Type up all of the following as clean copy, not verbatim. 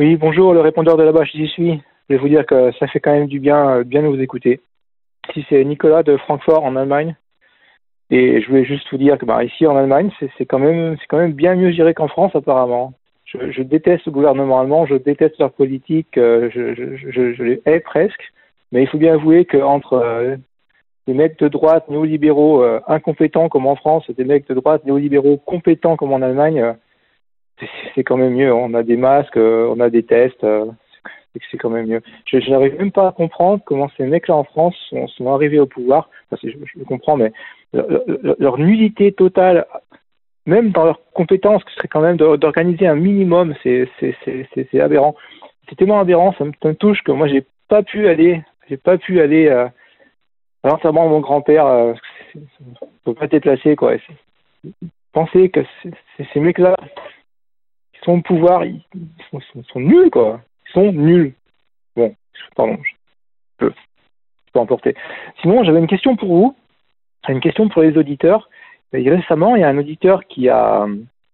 Oui, bonjour, le répondeur de là-bas, j'y suis. Je vais vous dire que ça fait quand même du bien, bien de vous écouter. Ici, c'est Nicolas de Francfort en Allemagne. Et je voulais juste vous dire que ici en Allemagne, c'est quand même bien mieux géré qu'en France apparemment. Je déteste le gouvernement allemand, je déteste leur politique, je les hais presque. Mais il faut bien avouer qu'entre des mecs de droite néolibéraux incompétents comme en France et des mecs de droite néolibéraux compétents comme en Allemagne, c'est quand même mieux. On a des masques, on a des tests, c'est quand même mieux. Je n'arrive même pas à comprendre comment ces mecs-là en France sont arrivés au pouvoir. Enfin, je comprends, mais leur nullité totale, même dans leurs compétences, qui serait quand même d'organiser un minimum, c'est aberrant. C'est tellement aberrant, ça me touche que moi j'ai pas pu aller à l'enterrement de mon grand-père. Faut pas être déplacé, quoi. Penser que ces mecs-là, ils sont au pouvoir, ils sont nuls, quoi. Ils sont nuls. Bon, pardon, je peux emporter. Sinon, j'avais une question pour vous, une question pour les auditeurs. Et récemment, il y a un auditeur qui a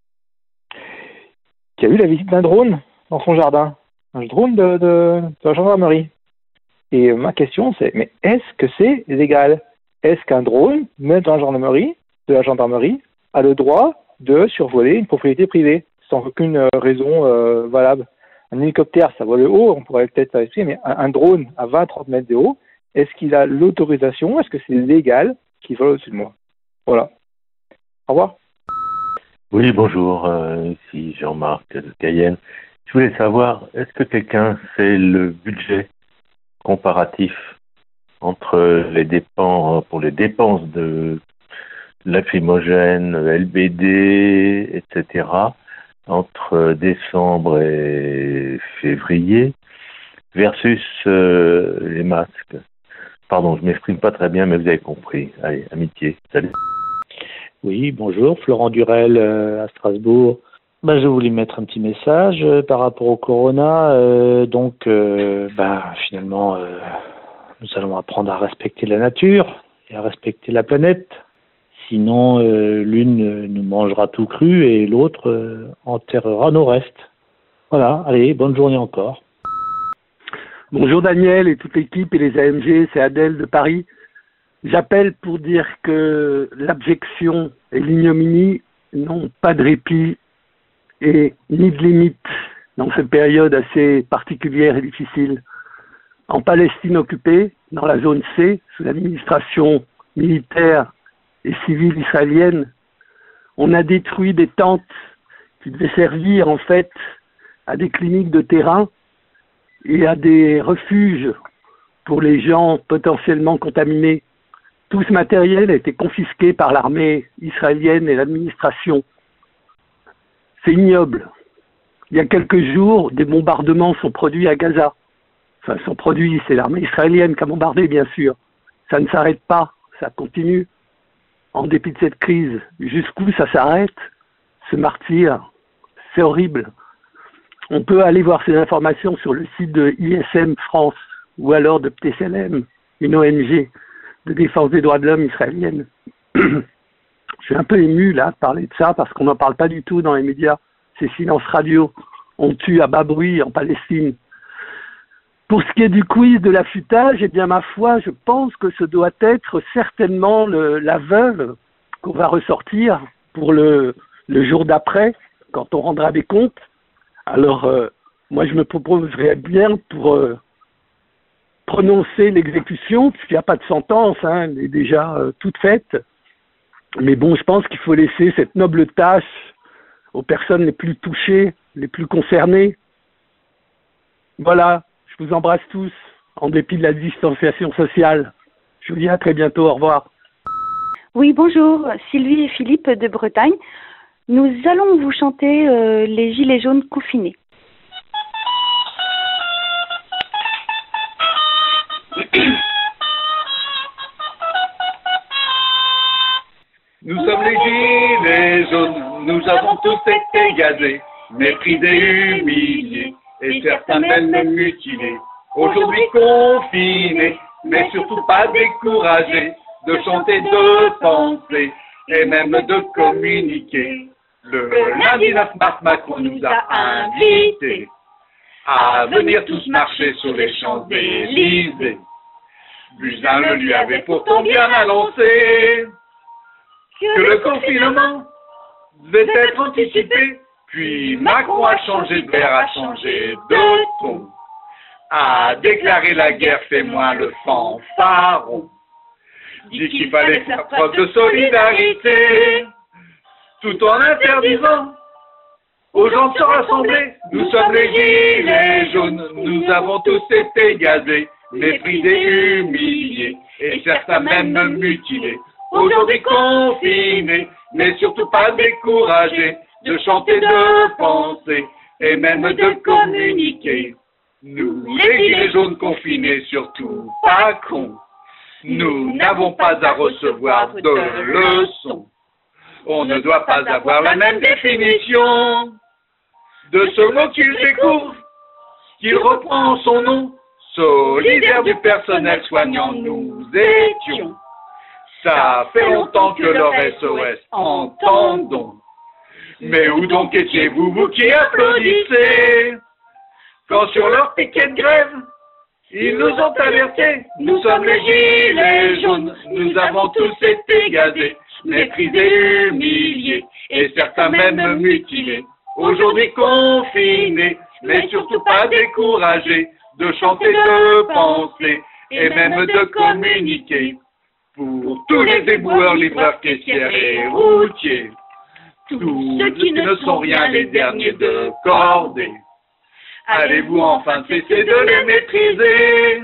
eu la visite d'un drone dans son jardin, un drone de la gendarmerie. Et ma question, c'est, mais est-ce que c'est légal? Est-ce qu'un drone, même dans la gendarmerie, a le droit de survoler une propriété privée sans aucune raison valable? Un hélicoptère, ça vole haut, on pourrait peut-être l'expliquer, mais un drone à 20-30 mètres de haut, est-ce qu'il a l'autorisation? Est-ce que c'est légal qu'il vole au-dessus de moi? Voilà. Au revoir. Oui, bonjour, ici Jean-Marc de Cayenne. Je voulais savoir, est-ce que quelqu'un sait le budget comparatif entre les dépenses, pour les dépenses de lacrymogènes, LBD, etc., entre décembre et février, versus les masques? Pardon, je m'exprime pas très bien, mais vous avez compris. Allez, amitié, salut. Oui, bonjour, Florent Durel à Strasbourg. Je voulais mettre un petit message par rapport au corona. Finalement, nous allons apprendre à respecter la nature et à respecter la planète. Sinon, l'une nous mangera tout cru et l'autre enterrera nos restes. Voilà, allez, bonne journée encore. Bonjour Daniel et toute l'équipe et les AMG, c'est Adèle de Paris. J'appelle pour dire que l'abjection et l'ignominie n'ont pas de répit et ni de limite dans cette période assez particulière et difficile. En Palestine occupée, dans la zone C, sous l'administration militaire et civile israélienne, on a détruit des tentes qui devaient servir en fait à des cliniques de terrain et à des refuges pour les gens potentiellement contaminés. Tout ce matériel a été confisqué par l'armée israélienne et l'administration. C'est ignoble. Il y a quelques jours, des bombardements sont produits à Gaza. Enfin, sont produits, c'est l'armée israélienne qui a bombardé, bien sûr. Ça ne s'arrête pas, ça continue. En dépit de cette crise, jusqu'où ça s'arrête, ce martyre? C'est horrible. On peut aller voir ces informations sur le site de ISM France ou alors de PTSLM, une ONG de défense des droits de l'homme israélienne. Je suis un peu ému là de parler de ça parce qu'on n'en parle pas du tout dans les médias. C'est silence radio. On tue à bas bruit en Palestine. Pour ce qui est du quiz de l'affûtage, eh bien ma foi, je pense que ce doit être certainement la veuve qu'on va ressortir pour le jour d'après, quand on rendra des comptes. Alors, moi je me proposerais bien pour prononcer l'exécution, puisqu'il n'y a pas de sentence, elle est déjà toute faite. Mais bon, je pense qu'il faut laisser cette noble tâche aux personnes les plus touchées, les plus concernées. Voilà, je vous embrasse tous, en dépit de la distanciation sociale. Je vous dis à très bientôt, au revoir. Oui, bonjour, Sylvie et Philippe de Bretagne. Nous allons vous chanter les Gilets jaunes confinés. Nous sommes les gilets jaunes, nous avons tous été gazés, méprisés, humiliés, et certains même mutilés. Aujourd'hui confinés, mais surtout pas découragés, de chanter, de penser, et même de communiquer. Le lundi 9 mars, Macron nous a invités à venir tous marcher sur les Champs-Élysées. Buzyn le lui avait pourtant bien annoncé que le confinement devait être anticipé. Puis Macron a changé de verre, a changé de ton, a déclaré la guerre, fait moins le fanfaron. Dit qu'il fallait faire preuve de solidarité, tout en interdisant aux gens de se rassembler. Nous sommes les gilets jaunes, nous avons tous été gazés, méprisés, humiliés, et certains même mutilés. Aujourd'hui confinés, mais surtout pas découragés, de chanter, de penser, et même de communiquer. Nous, les gilets jaunes confinés, surtout pas cons, nous n'avons pas à recevoir de leçons. On ne doit pas avoir la même définition de ce mot qu'il découvre, qu'il reprend son nom. Solidaire du personnel soignant, nous étions. Ça fait longtemps que leur SOS entendons. Mais où donc étiez-vous, vous qui applaudissez, quand sur leur piquet de grève, ils nous ont alertés. Nous sommes les gilets jaunes, nous avons tous été gazés, méprisés, humiliés, et certains même mutilés. Aujourd'hui confinés, mais surtout pas découragés, de chanter, de penser, et même de communiquer. Pour tous les éboueurs, livreurs, caissières et routiers, tous ceux qui ne sont rien, les derniers de cordée. Allez-vous enfin cesser de les maîtriser,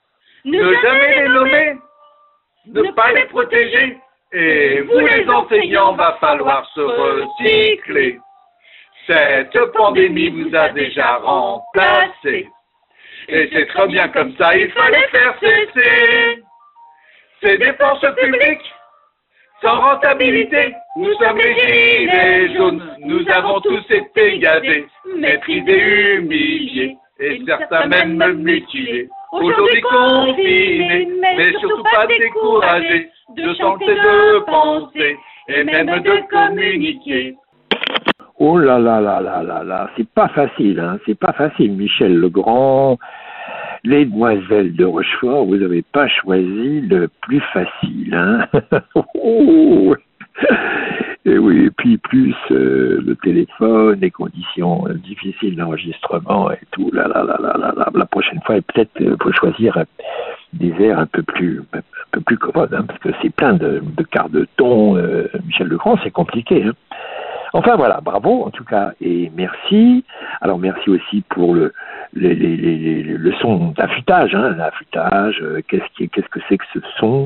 ne jamais les nommer, ne pas les protéger, et vous les enseignants, va falloir se recycler. Cette pandémie vous a déjà remplacé, et c'est très bien comme ça, il fallait faire cesser ces dépenses publiques sans rentabilité. Nous sommes les gilets jaunes, nous avons tous été gazés, méprisés, humiliés, et certains même mutilés. Aujourd'hui confinés, mais surtout pas découragés, de chanter, de penser, et même de communiquer. Oh là là là là là là, c'est pas facile, hein, c'est pas facile, Michel Legrand. Les demoiselles de Rochefort, vous n'avez pas choisi le plus facile, hein. Oh. Et oui, et puis plus le téléphone, les conditions difficiles d'enregistrement et tout. La prochaine fois, peut-être faut choisir des airs un peu plus commodes, hein, parce que c'est plein de quarts de ton. Michel Legrand, c'est compliqué, hein. Enfin voilà, bravo en tout cas et merci. Alors merci aussi pour le son d'affûtage, hein, l'affûtage. Qu'est-ce que c'est que ce son?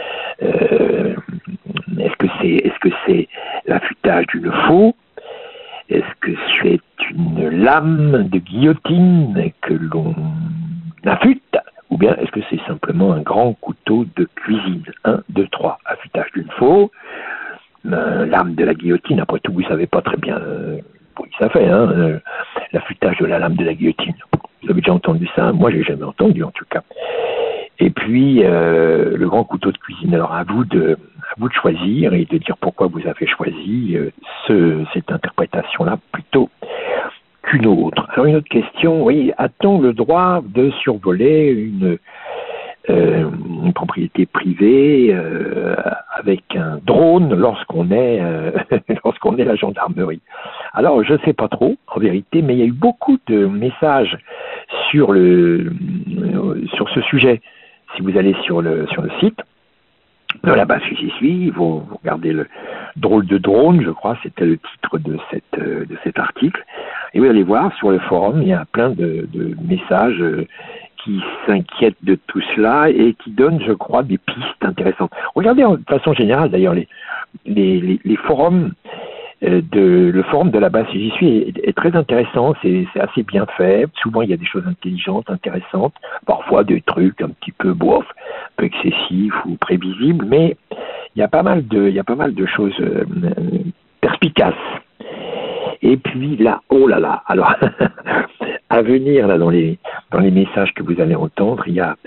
Est-ce que c'est l'affûtage d'une faux? Est-ce que c'est une lame de guillotine que l'on affûte? Ou bien est-ce que c'est simplement un grand couteau de cuisine? 1, 2, 3, affûtage d'une faux. Lame de la guillotine, après tout, vous savez pas très bien oui, ça fait, hein, l'affûtage de la lame de la guillotine. Vous avez déjà entendu ça? Moi, j'ai jamais entendu, en tout cas. Et puis, le grand couteau de cuisine. Alors, à vous de choisir et de dire pourquoi vous avez choisi cette interprétation-là plutôt qu'une autre. Alors, une autre question, oui, a-t-on le droit de survoler une propriété privée avec un drone lorsqu'on est la gendarmerie? Alors je sais pas trop en vérité, mais il y a eu beaucoup de messages sur ce sujet. Si vous allez sur le site de la base J'y suis, vous regardez le drôle de drone, je crois, c'était le titre de cet article, et vous allez voir sur le forum, il y a plein de messages qui s'inquiètent de tout cela et qui donnent, je crois, des pistes intéressantes. Regardez de façon générale, d'ailleurs, les forums, le forum de la base J'y suis est très intéressant, c'est assez bien fait. Souvent, il y a des choses intelligentes, intéressantes, parfois des trucs un petit peu bof, un peu excessifs ou prévisibles, mais il y a pas mal de choses perspicaces. Et puis là, oh là là, alors à venir là dans les messages que vous allez entendre, il y a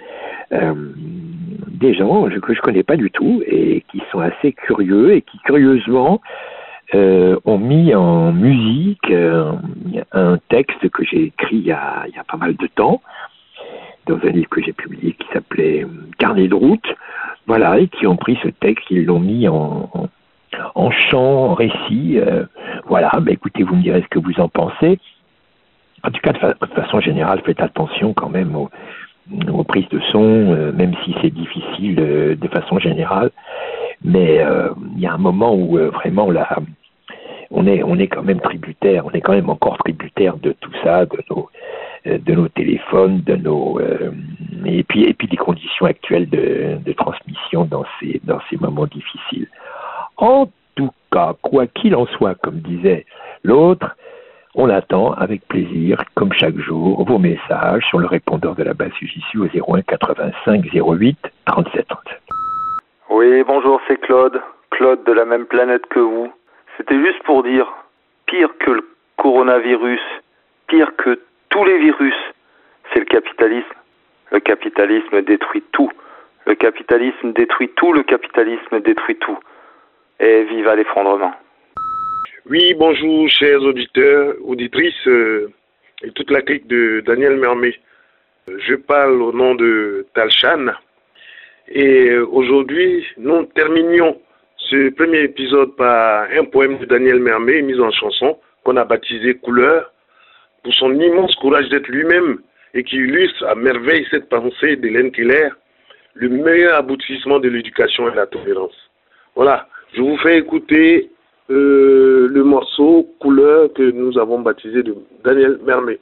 des gens que je connais pas du tout et qui sont assez curieux et qui curieusement ont mis en musique un texte que j'ai écrit il y a pas mal de temps, dans un livre que j'ai publié qui s'appelait Carnet de route, voilà, et qui ont pris ce texte, ils l'ont mis en chant, en récit, voilà, écoutez, vous me direz ce que vous en pensez. En tout cas, de façon générale, faites attention quand même aux prises de son, même si c'est difficile de façon générale, mais il y a un moment où vraiment là, on est quand même tributaire, on est quand même encore tributaire de tout ça, de nos téléphones, et puis des conditions actuelles de transmission dans ces moments difficiles. En tout cas, quoi qu'il en soit, comme disait l'autre, on attend avec plaisir, comme chaque jour, vos messages sur le répondeur de la base UJC au 01 85 08 37 37. Oui, bonjour, c'est Claude de la même planète que vous. C'était juste pour dire, pire que le coronavirus, pire que tous les virus, c'est le capitalisme. Le capitalisme détruit tout. Le capitalisme détruit tout, le capitalisme détruit tout. Et vive à l'effondrement. Oui, bonjour, chers auditeurs, auditrices et toute la clique de Daniel Mermet. Je parle au nom de Talchan. Et aujourd'hui, nous terminions ce premier épisode par un poème de Daniel Mermet mis en chanson qu'on a baptisé Couleur, pour son immense courage d'être lui-même et qui illustre à merveille cette pensée d'Hélène Keller, le meilleur aboutissement de l'éducation et de la tolérance. Voilà, je vous fais écouter le morceau Couleur que nous avons baptisé de Daniel Mermet.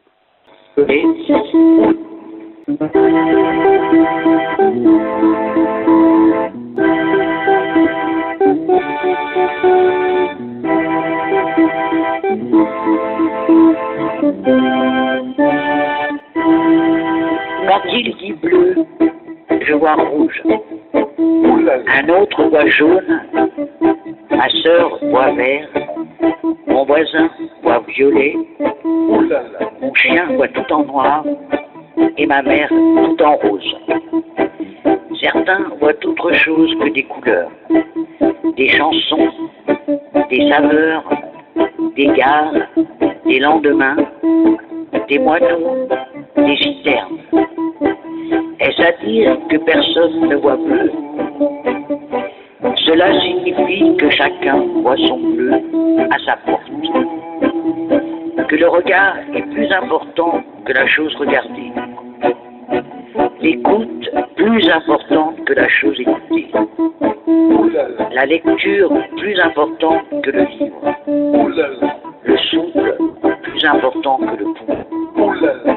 Quand il dit bleu, je vois rouge. Un autre voit jaune. Ma sœur voit vert. Mon voisin voit violet. Mon chien voit tout en noir. Et ma mère tout en rose. Certains voient autre chose que des couleurs. Des chansons, des saveurs, des gares, des lendemains, des moineaux, des citernes. Est-ce à dire que personne ne voit bleu? Cela signifie que chacun voit son bleu à sa porte. Que le regard est plus important que la chose regardée. L'écoute plus importante que la chose écoutée. La lecture plus importante que le livre. Le souffle plus important que le poumon.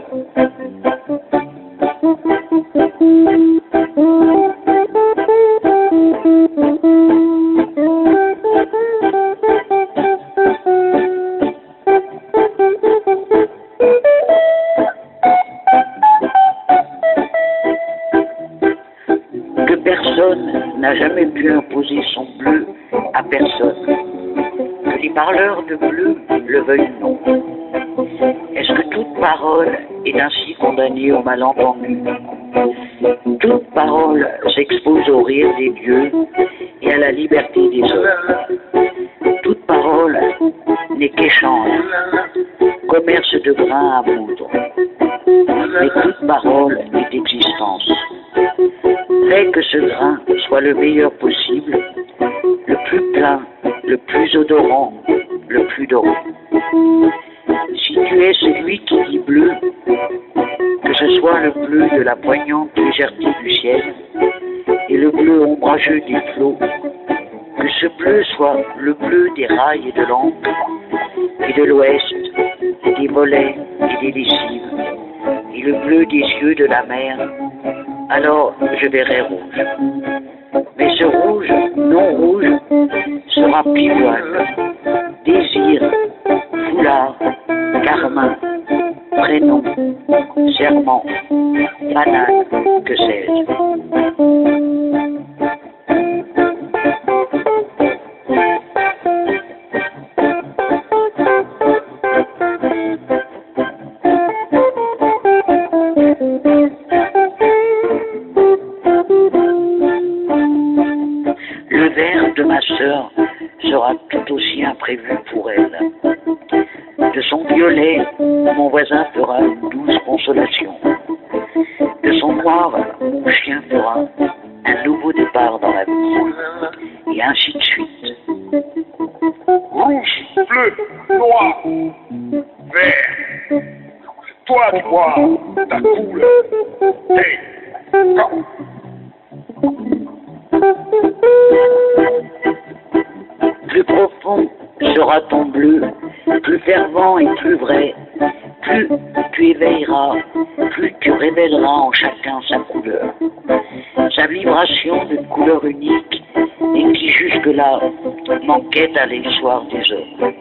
Que personne n'a jamais pu imposer son bleu à personne. Que les parleurs de bleu le veuillent non. Est-ce que toute parole est ainsi condamnée au malentendu? Toute parole s'expose au rire des dieux et à la liberté des hommes. Toute parole n'est qu'échange, commerce de grains à moudre. Mais toute parole est existence. Fais que ce grain soit le meilleur possible, le plus plein, le plus odorant, le plus doré. Si tu es celui qui dit bleu, que ce soit le bleu de la poignante légèreté du ciel et le bleu ombrageux des flots, que ce bleu soit le bleu des rails et de l'encre, et de l'ouest, des mollets et des lessives, et le bleu des yeux de la mer, alors je verrai rouge. Mais ce rouge, non rouge, sera pivoine, désir, foulard, carmin, prénom, serment, banane, que sais-je. Le verre de ma sœur sera tout aussi imprévu pour elle. De son violet, mon voisin fera une douce consolation. De son noir, mon chien fera un nouveau départ dans la vie. Et ainsi de suite. Rouge, bleu, noir, vert. Toi, tu vois, ta couleur. Hey, come. Plus profond sera ton bleu, plus fervent et plus vrai. Plus tu éveilleras, plus tu révéleras en chacun sa couleur. Sa vibration d'une couleur unique et qui jusque-là manquait à l'histoire des hommes.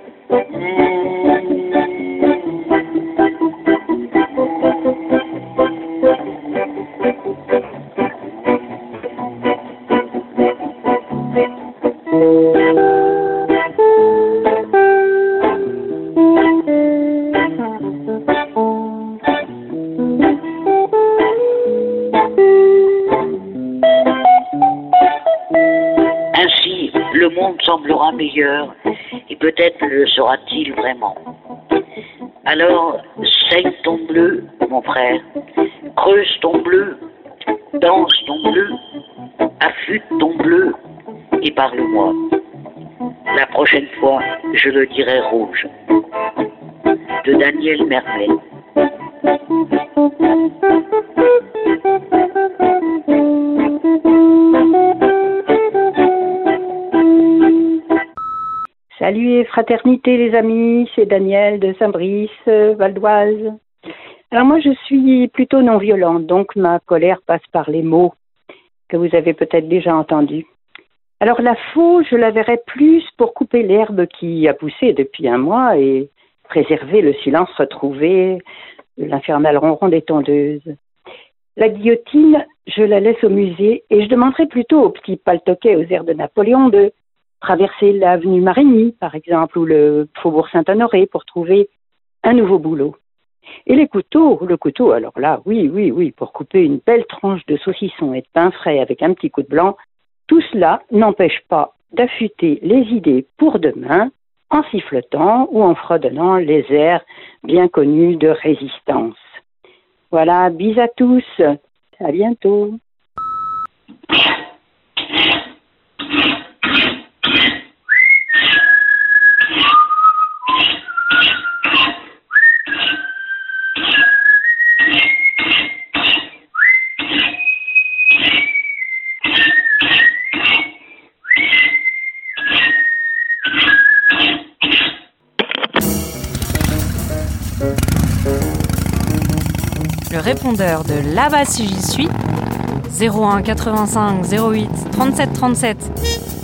Ainsi, le monde semblera meilleur, et peut-être le sera-t-il vraiment. Alors, saigne ton bleu, mon frère, creuse ton bleu, danse ton bleu, affûte ton bleu, et parle-moi. La prochaine fois, je le dirai rouge. De Daniel Mermet. Salut et fraternité les amis, c'est Daniel de Saint-Brice, Val d'Oise. Alors moi je suis plutôt non violente, donc ma colère passe par les mots que vous avez peut-être déjà entendus. Alors la faux, je la verrai plus pour couper l'herbe qui a poussé depuis un mois et préserver le silence retrouvé, l'infernal ronron des tondeuses. La guillotine, je la laisse au musée et je demanderai plutôt au petit paltoquet aux airs de Napoléon de traverser l'avenue Marigny, par exemple, ou le faubourg Saint-Honoré pour trouver un nouveau boulot. Et le couteau, alors là, oui, pour couper une belle tranche de saucisson et de pain frais avec un petit coup de blanc, tout cela n'empêche pas d'affûter les idées pour demain en sifflotant ou en fredonnant les airs bien connus de résistance. Voilà, bis à tous, à bientôt. Le répondeur de là-bas si j'y suis, 01 85 08 37 37.